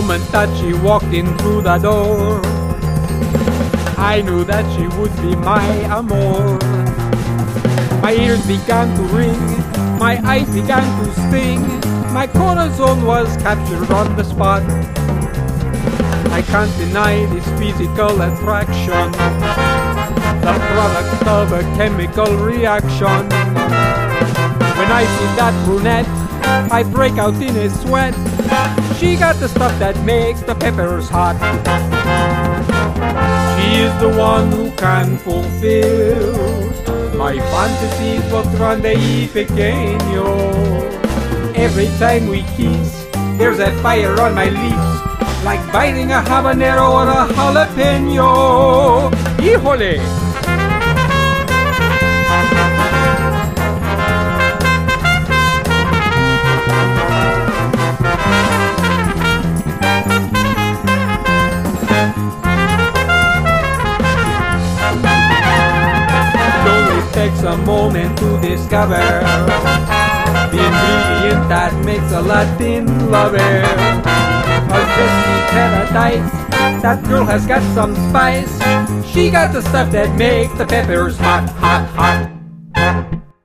moment that she walked in through the door, I knew that she would be my amour. My ears began to ring, my eyes began to sting, my corazon was captured on the spot. I can't deny this physical attraction, the product of a chemical reaction. When I see that brunette, I break out in a sweat. She got the stuff that makes the peppers hot. She is the one who can fulfill my fantasies for grande y pequeño. Every time we kiss, there's a fire on my lips, like biting a habanero or a jalapeno. Híjole! Takes a moment to discover the ingredient that makes a Latin lover. A zesty paradise, that girl has got some spice. She got the stuff that makes the peppers hot, hot, hot.